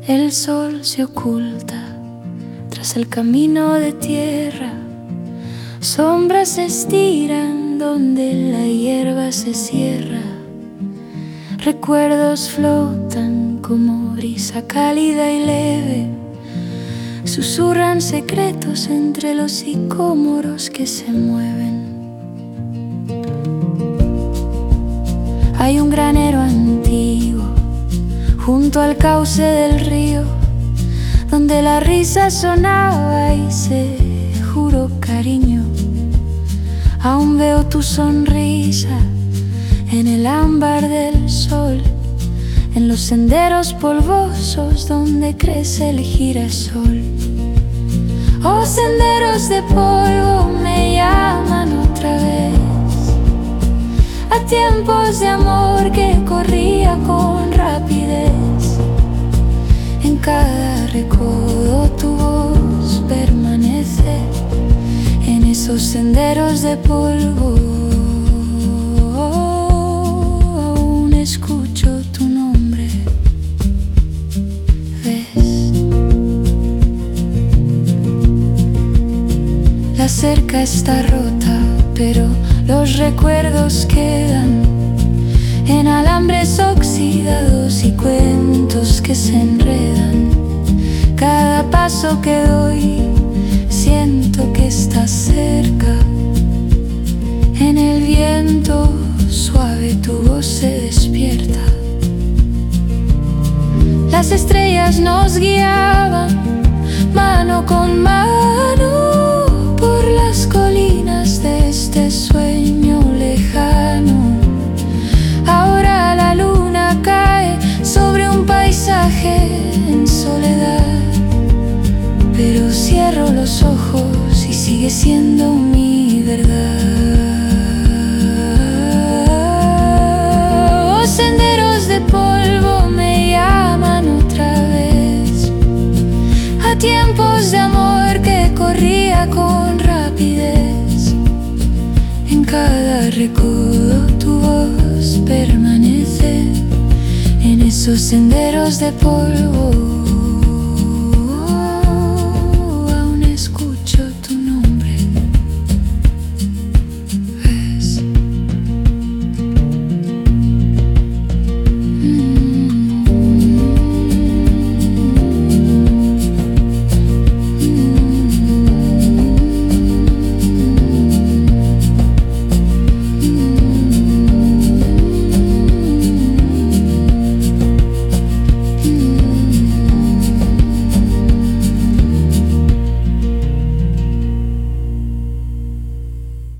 El sol se oculta tras el camino de tierra, sombras se estiran donde la hierba se cierra. Recuerdos flotan como brisa cálida y leve, susurran secretos entre los sicómoros que se mueven. Hay un granero antiguo junto al cauce del río, donde la risa sonaba y se juró cariño. Aún veo tu sonrisa en el ámbar del sol, en los senderos polvosos donde crece el girasol. Oh, senderos de polvo me llaman otra vez a tiempos de amor que corría con rapidez. En cada recodo tu voz permanece, en esos senderos de polvo aún escucho tu nombre. ¿Ves? La cerca está rota, pero los recuerdos quedan en alambres oxidados y cuentos que se enredan. Cada paso que doy siento que estás cerca. En el viento suave tu voz se despierta. Las estrellas nos guiaban mano con mano por las colinas de este sueño lejano. Ahora la luna cae sobre un paisaje en soledad, pero cierro los ojos y sigue siendo mi verdad. Oh, senderos de polvo me llaman otra vez a tiempos de amor que corría con rapidez. En cada recodo tu voz permanece, en esos senderos de polvo.